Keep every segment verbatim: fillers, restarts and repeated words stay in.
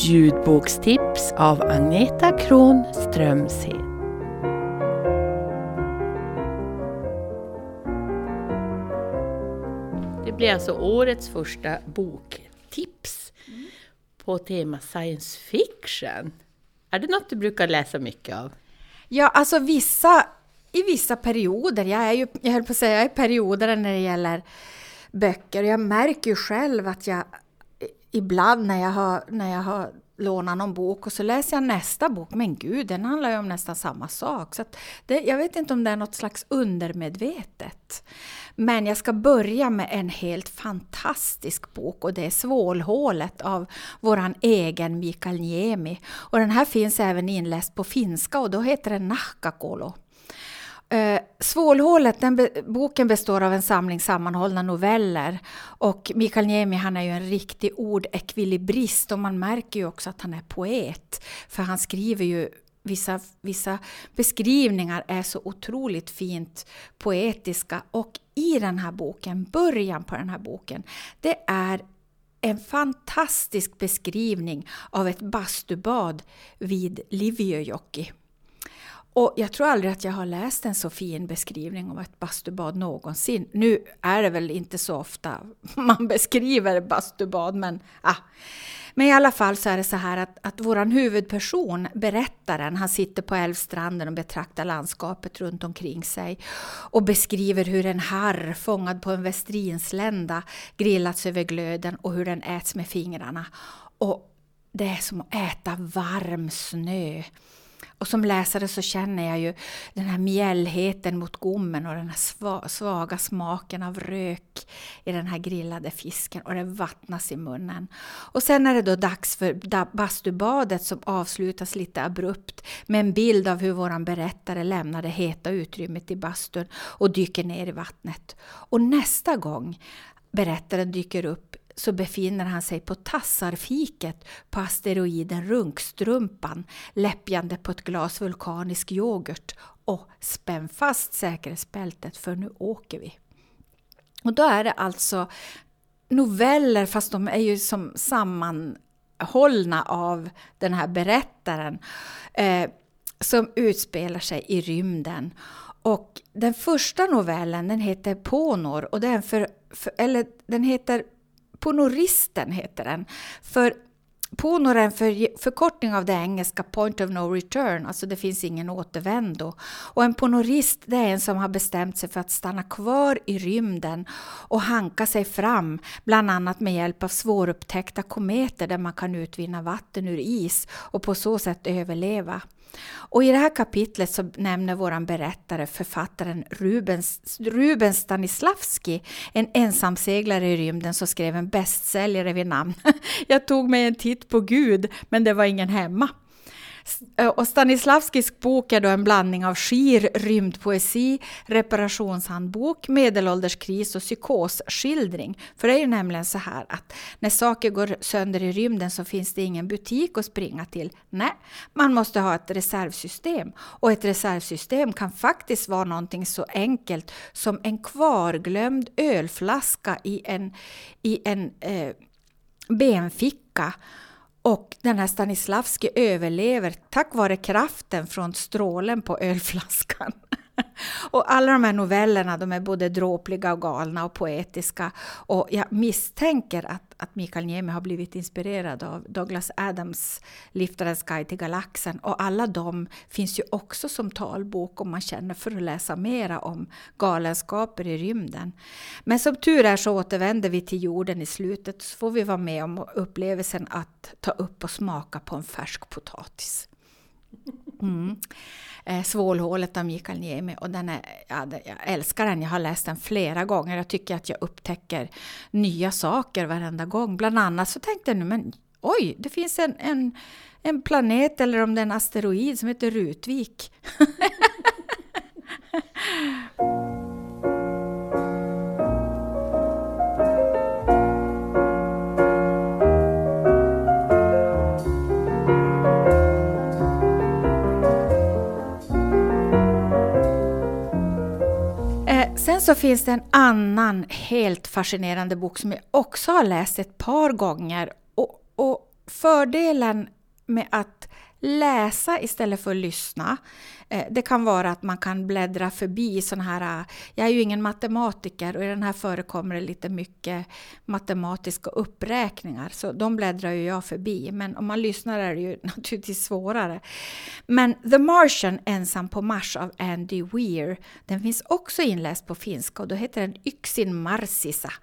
Ljudbokstips av Agneta Kron Strömshed. Det blir alltså årets första boktips mm. på tema science fiction. Är det något du brukar läsa mycket av? Ja, alltså vissa, i vissa perioder. Jag är ju, jag höll på att säga, jag är perioder när det gäller böcker. Jag märker ju själv att jag ibland när jag har, när jag har lånat någon bok och så läser jag nästa bok. Men gud, den handlar ju om nästan samma sak. Så att det, jag vet inte om det är något slags undermedvetet. Men jag ska börja med en helt fantastisk bok och det är Svålhålet av våran egen Mikael Niemi. Och den här finns även inläst på finska och då heter den Nahkakolo. Uh, Svålhålet, den be- boken består av en samling sammanhållna noveller och Mikael Niemi, han är ju en riktig ordekvilibrist och man märker ju också att han är poet för han skriver ju vissa, vissa beskrivningar är så otroligt fint poetiska och i den här boken, början på den här boken, det är en fantastisk beskrivning av ett bastubad vid Liviöjoki. Och jag tror aldrig att jag har läst en så fin beskrivning om ett bastubad någonsin. Nu är det väl inte så ofta man beskriver bastubad, men ah. Men i alla fall så är det så här att, att våran huvudperson, berättaren, han sitter på älvstranden och betraktar landskapet runt omkring sig. Och beskriver hur en harr fångad på en västrinslända grillats över glöden och hur den äts med fingrarna. Och det är som att äta varm snö. Och som läsare så känner jag ju den här mjällheten mot gommen och den här svaga smaken av rök i den här grillade fisken och det vattnas i munnen. Och sen är det då dags för bastubadet som avslutas lite abrupt med en bild av hur våran berättare lämnar det heta utrymmet i bastun och dyker ner i vattnet. Och nästa gång berättaren dyker upp så befinner han sig på tassarfiket på asteroiden Runkstrumpan, läppjande på ett glas vulkanisk yoghurt och spänn fast säkerhetsbältet för nu åker vi. Och då är det alltså noveller, fast de är ju som sammanhållna av den här berättaren eh, som utspelar sig i rymden. Och den första novellen, den heter Ponor och den, för, för, eller, den heter Ponoristen heter den. För Ponor är en för, förkortning av det engelska point of no return. Alltså det finns ingen återvändo. Och en ponorist, det är en som har bestämt sig för att stanna kvar i rymden och hanka sig fram. Bland annat med hjälp av svårupptäckta kometer där man kan utvinna vatten ur is och på så sätt överleva. Och i det här kapitlet så nämner våran berättare författaren Rubens, Ruben Stanislavski, en ensamseglare i rymden som skrev en bestsäljare vid namn. Jag tog mig en titt på Gud, men det var ingen hemma. Och Stanislavskis bok är då en blandning av skir, rymdpoesi, reparationshandbok, medelålderskris och psykosskildring. För det är ju nämligen så här att när saker går sönder i rymden så finns det ingen butik att springa till. Nej, man måste ha ett reservsystem. Och ett reservsystem kan faktiskt vara någonting så enkelt som en kvarglömd ölflaska i en, i en eh, benficka. Och den här Stanislavski överlever tack vare kraften från strålen på ölflaskan. Och alla de här novellerna, de är både dråpliga och galna och poetiska. Och jag misstänker att, att Mikael Niemi har blivit inspirerad av Douglas Adams Liftarens guide till galaxen. Och alla de finns ju också som talbok om man känner för att läsa mera om galenskaper i rymden. Men som tur är så återvänder vi till jorden i slutet, så får vi vara med om upplevelsen att ta upp och smaka på en färsk potatis. Mm. Eh, Svålhålet av Mikael Niemi och den är, ja, jag älskar den, jag har läst den flera gånger. Jag tycker att jag upptäcker nya saker varenda gång. Bland annat så tänkte jag nu, men oj, det finns en, en, en planet eller om det är en asteroid som heter Rutvik. Sen så finns det en annan helt fascinerande bok som jag också har läst ett par gånger. Och, och fördelen med att läsa istället för att lyssna, eh, det kan vara att man kan bläddra förbi sådana här, jag är ju ingen matematiker och i den här förekommer det lite mycket matematiska uppräkningar, så de bläddrar ju jag förbi, men om man lyssnar är det ju naturligtvis svårare. Men The Martian, ensam på Mars av Andy Weir, den finns också inläst på finska och då heter den Yksin Marsissa.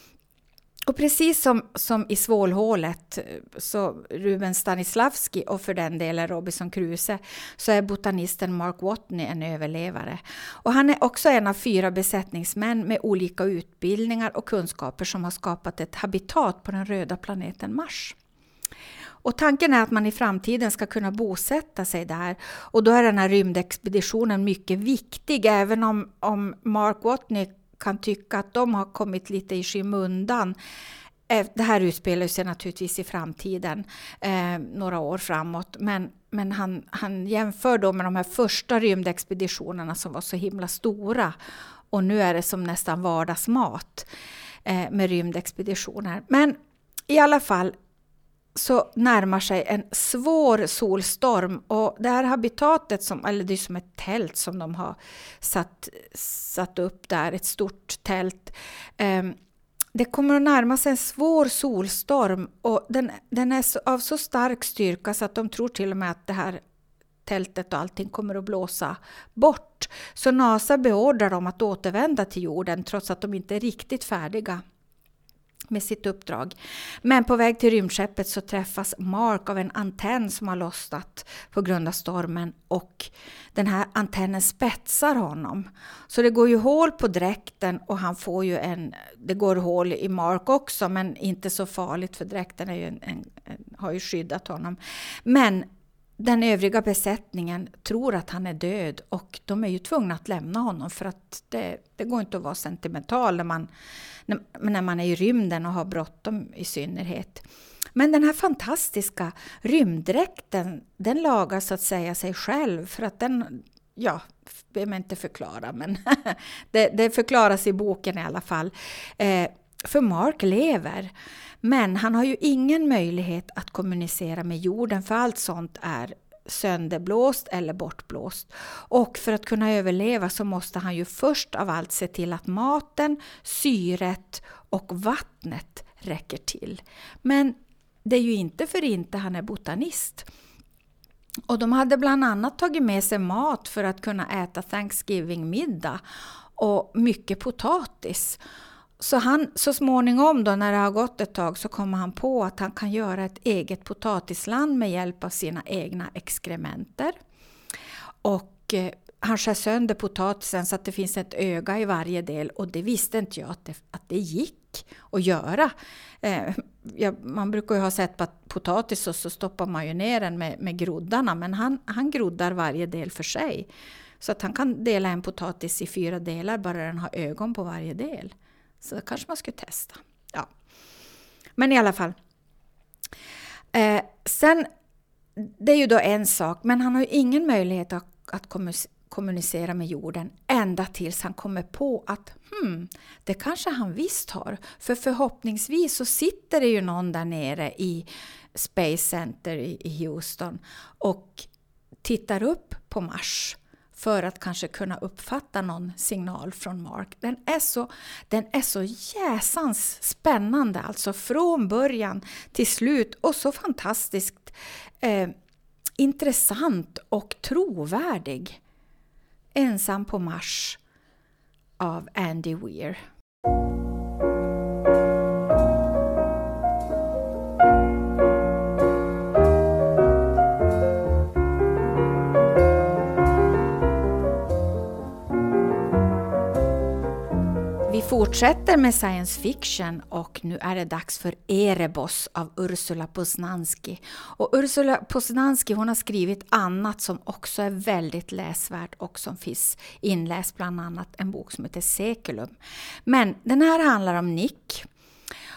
Och precis som, som i Svålhålet, så Ruben Stanislavski och för den delen Robinson Crusoe, så är botanisten Mark Watney en överlevare. Och han är också en av fyra besättningsmän med olika utbildningar och kunskaper som har skapat ett habitat på den röda planeten Mars. Och tanken är att man i framtiden ska kunna bosätta sig där. Och då är den här rymdexpeditionen mycket viktig, även om, om Mark Watney kan tycka att de har kommit lite i skymundan. Det här utspelar sig naturligtvis i framtiden, eh, några år framåt. Men, men han, han jämför då med de här första rymdexpeditionerna som var så himla stora. Och nu är det som nästan vardagsmat eh, med rymdexpeditioner. Men i alla fall så närmar sig en svår solstorm, och det här habitatet, som, eller det är som ett tält som de har satt, satt upp där, ett stort tält. Eh, det kommer att närma sig en svår solstorm, och den, den är så, av så stark styrka så att de tror till och med att det här tältet och allting kommer att blåsa bort. Så NASA beordrar dem att återvända till jorden trots att de inte är riktigt färdiga med sitt uppdrag. Men på väg till rymdskeppet så träffas Mark av en antenn som har lossnat på grund av stormen, och den här antennen spetsar honom. Så det går ju hål på dräkten, och han får ju en, det går hål i Mark också, men inte så farligt för dräkten är ju en, en, en, har ju skyddat honom. Men den övriga besättningen tror att han är död, och de är ju tvungna att lämna honom, för att det, det går inte att vara sentimental när man, när, när man är i rymden och har bråttom i synnerhet. Men den här fantastiska rymddräkten, den lagar så att säga sig själv, för att den, ja, behöver man inte förklara, men det, det förklaras i boken i alla fall. Eh, för Mark lever. Men han har ju ingen möjlighet att kommunicera med jorden, för allt sånt är sönderblåst eller bortblåst. Och för att kunna överleva så måste han ju först av allt se till att maten, syret och vattnet räcker till. Men det är ju inte för inte han är botanist. Och de hade bland annat tagit med sig mat för att kunna äta Thanksgiving-middag och mycket potatis. Så han, så småningom då, när det har gått ett tag, så kommer han på att han kan göra ett eget potatisland med hjälp av sina egna exkrementer. Och eh, han skär sönder potatisen så att det finns ett öga i varje del, och det visste inte jag att det, att det gick att göra. Eh, ja, man brukar ju ha sett på potatis och så stoppar man ju ner den med, med groddarna, men han, han groddar varje del för sig. Så att han kan dela en potatis i fyra delar, bara den har ögon på varje del. Så kanske man skulle testa. Ja. Men i alla fall. Eh, sen, det är ju då en sak. Men han har ju ingen möjlighet att, att kommunicera med jorden. Ända tills han kommer på att hmm, det kanske han visst har. För förhoppningsvis så sitter det ju någon där nere i Space Center i, i Houston. Och tittar upp på Mars. För att kanske kunna uppfatta någon signal från Mark. Den är så, den är så jäsans spännande. Alltså från början till slut. Och så fantastiskt eh, intressant och trovärdig. Ensam på Mars av Andy Weir. Vi fortsätter med science fiction, och nu är det dags för Erebos av Ursula Poznanski. Och Ursula Poznanski, hon har skrivit annat som också är väldigt läsvärt och som finns inläst, bland annat en bok som heter Seculum. Men den här handlar om Nick.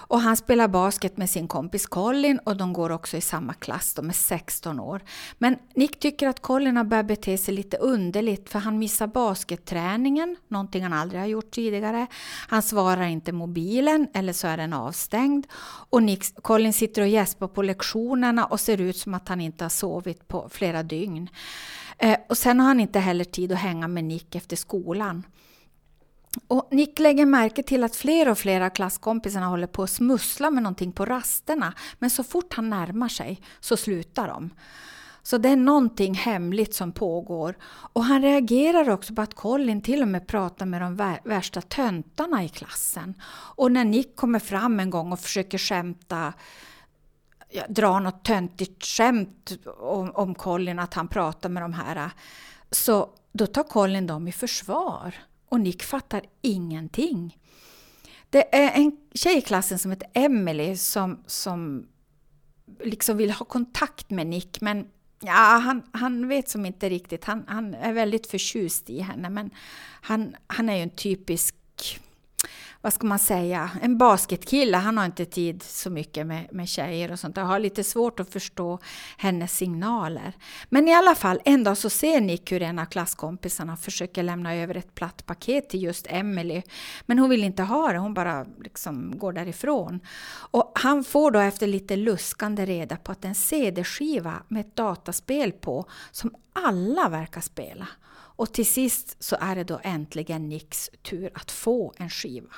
Och han spelar basket med sin kompis Colin och de går också i samma klass, de är sexton år. Men Nick tycker att Colin har börjat bete sig lite underligt för han missar basketträningen, någonting han aldrig har gjort tidigare. Han svarar inte mobilen eller så är den avstängd. Och Nick, Colin sitter och gäspar på lektionerna och ser ut som att han inte har sovit på flera dygn. Eh, och sen har han inte heller tid att hänga med Nick efter skolan. Och Nick lägger märke till att fler och fler av klasskompisarna håller på att smussla med någonting på rasterna. Men så fort han närmar sig så slutar de. Så det är någonting hemligt som pågår. Och han reagerar också på att Colin till och med pratar med de värsta töntarna i klassen. Och när Nick kommer fram en gång och försöker skämta, ja, dra något töntigt skämt om, om Colin, att han pratar med de här, så då tar Colin dem i försvar. Och Nick fattar ingenting. Det är en tjej i klassen som heter Emily som, som liksom vill ha kontakt med Nick. Men ja, han, han vet som inte riktigt. Han, han är väldigt förtjust i henne. Men han, han är ju en typisk, vad ska man säga, en basketkille. Han har inte tid så mycket med, med tjejer och sånt. Jag har lite svårt att förstå hennes signaler. Men i alla fall, en dag så ser Nick hur en av klasskompisarna försöker lämna över ett platt paket till just Emily. Men hon vill inte ha det, hon bara liksom går därifrån. Och han får då efter lite luskande reda på att en C D-skiva med ett dataspel på som alla verkar spela. Och till sist så är det då äntligen Nicks tur att få en skiva.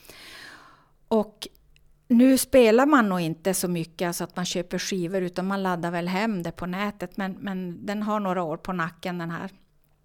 Och nu spelar man nog inte så mycket så att man köper skivor, utan man laddar väl hem det på nätet. Men, men den har några år på nacken, den här.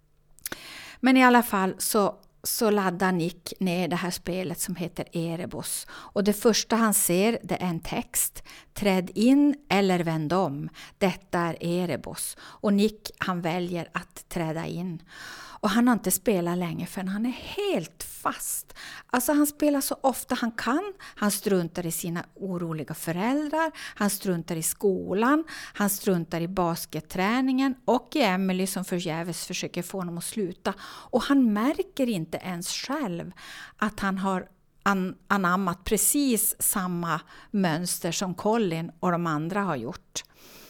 Men i alla fall så, så laddar Nick ner det här spelet som heter Erebos. Och det första han ser, det är en text. Träd in eller vänd om. Detta är Erebos. Och Nick, han väljer att träda in. Och han har inte spelat länge för han är helt fast. Alltså han spelar så ofta han kan. Han struntar i sina oroliga föräldrar. Han struntar i skolan. Han struntar i basketträningen. Och i Emily som förgäves försöker få honom att sluta. Och han märker inte ens själv att han har an- anammat precis samma mönster som Colin och de andra har gjort.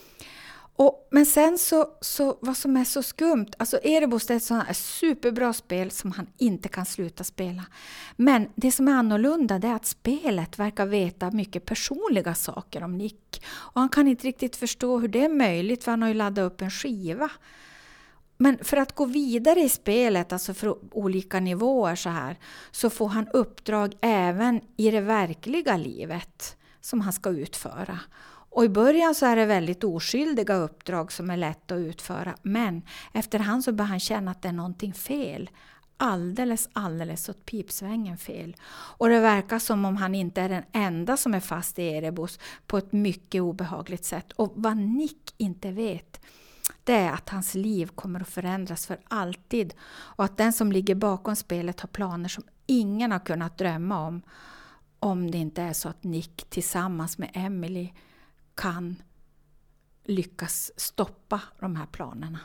Och, men sen så, så, vad som är så skumt, alltså Erebos är ett sånt här superbra spel som han inte kan sluta spela. Men det som är annorlunda, det är att spelet verkar veta mycket personliga saker om Nick. Och han kan inte riktigt förstå hur det är möjligt, för han har ju laddat upp en skiva. Men för att gå vidare i spelet, alltså för olika nivåer så här, så får han uppdrag även i det verkliga livet som han ska utföra. Och i början så är det väldigt oskyldiga uppdrag som är lätt att utföra. Men efterhand så börjar han känna att det är någonting fel. Alldeles, alldeles åt pipsvängen fel. Och det verkar som om han inte är den enda som är fast i Erebos på ett mycket obehagligt sätt. Och vad Nick inte vet, det är att hans liv kommer att förändras för alltid. Och att den som ligger bakom spelet har planer som ingen har kunnat drömma om. Om det inte är så att Nick tillsammans med Emily kan lyckas stoppa de här planerna.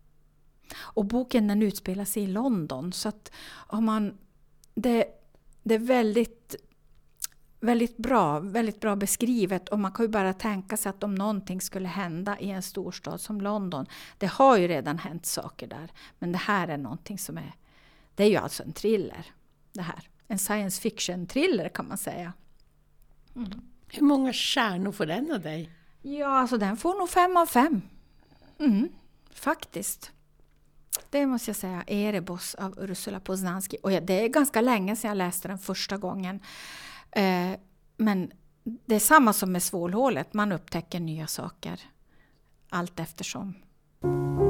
Och boken, den utspelar sig i London, så att om man, det, det är väldigt, väldigt bra, väldigt bra beskrivet, och man kan ju bara tänka sig att om någonting skulle hända i en storstad som London, det har ju redan hänt saker där, men det här är någonting som är, det är ju alltså en thriller det här, en science fiction thriller kan man säga. Mm. Hur många stjärnor får den av dig? Ja, alltså den får nog fem av fem. Mm, faktiskt. Det måste jag säga. Erebos av Ursula Poznanski. Och ja, det är ganska länge sedan jag läste den första gången. Eh, men det är samma som med Svålhålet. Man upptäcker nya saker allt eftersom.